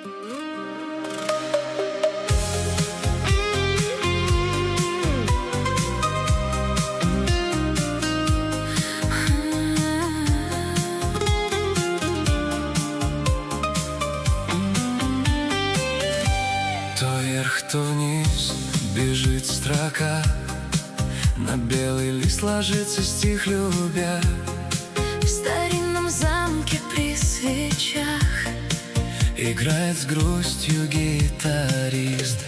То вверх, то вниз бежит строка, на белый лист ложится стих любя. В старинном замке при свечах играет с грустью гитарист.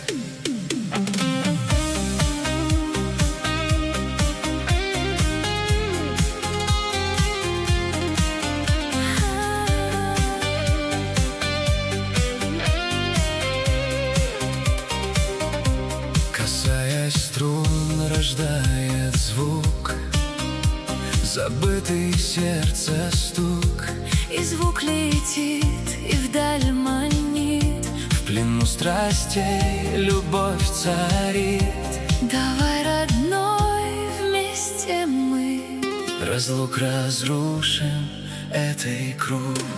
Касаясь струн, рождает звук, забытый сердце стук. и звук летит, и вдаль манит. В плену страстей любовь царит. Давай, родной, вместе мы Разлук разрушим этой круг.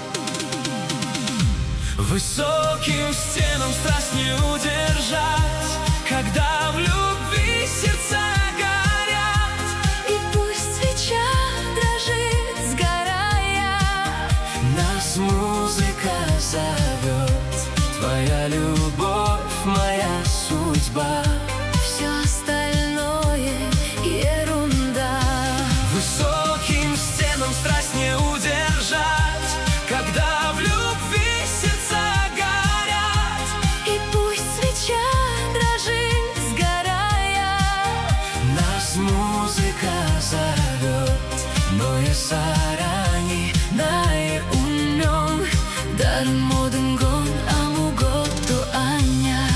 Высоким стенам страсть не удержать, когда в любви сердца горят. И пусть свеча дрожит, сгорая, Нас музыка зовет, твоя любовь, моя судьба. все остальное ерунда. Высоким стенам страсть не удержать, когда в любви сердца горят. И пусть свеча дрожит, сгорая, Нас музыка зовет, но я сарани наe умен, дар моден гон амуготу аня.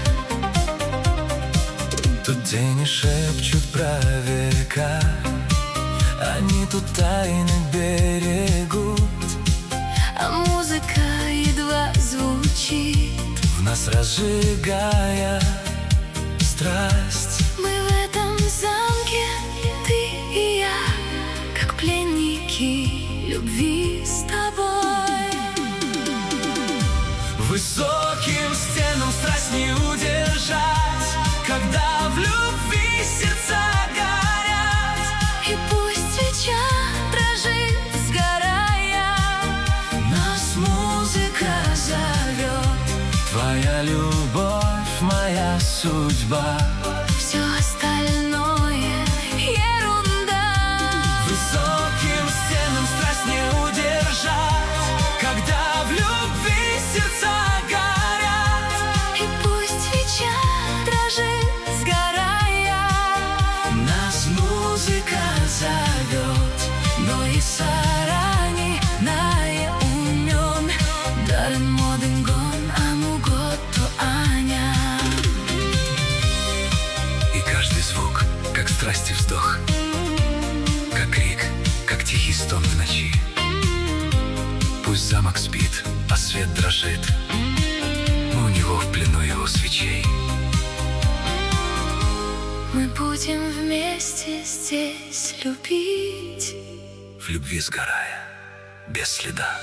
Тут тени шепчут про века, они тут тайны берегут. А музыка едва звучит, В нас разжигая страсть. мы в этом замке, ты и я, как пленники любви с тобой. Высоким стенам страсть не удержать, когда в любви сердца горят. И пусть свеча дрожит, сгорая, Нас музыка зовет, твоя любовь, моя судьба. все остальное ерунда. Высоким стенам страсть не удержать, когда в любви сердца горят. И пусть свеча дрожит, сгорая, Нас музыка зовет, но и сарани наe умен, дар моден гон амуготу аня. и каждый звук, как страсти вздох, как крик, как тихий стон в ночи. Пусть замок спит, а свет дрожит, мы у него в плену его свечей. Мы будем вместе здесь любить, В любви сгорая, без следа.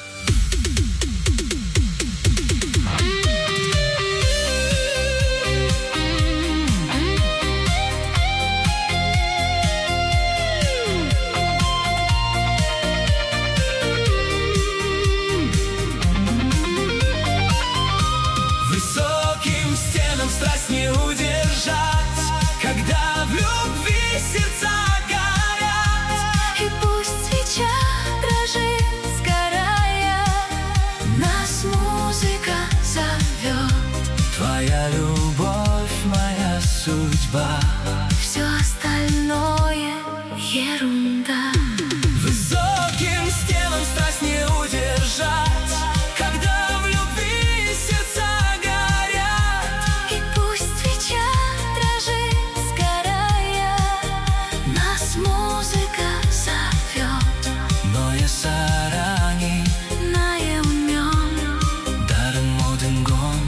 Высоким стенам страсть не удержать, когда в любви сердца горят. и пусть свеча дрожит, сгорая, нас музыка зовет, Твоя любовь, моя судьба. все остальное ерунда. Высоким стенам страсть не удержать, когда в любви сердца горят. И пусть свеча дрожит, сгорая, нас музыка зовет, Но я сарани наe умен, дарен моден гон.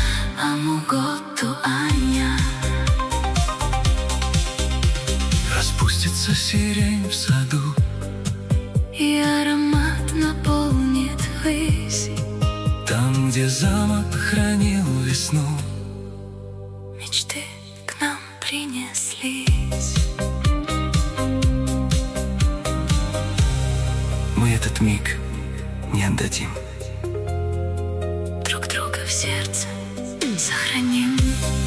амуготу аня. Там, где замок хранил весну, мечты к нам принеслись. мы этот миг не отдадим. Друг друга в сердце сохраним.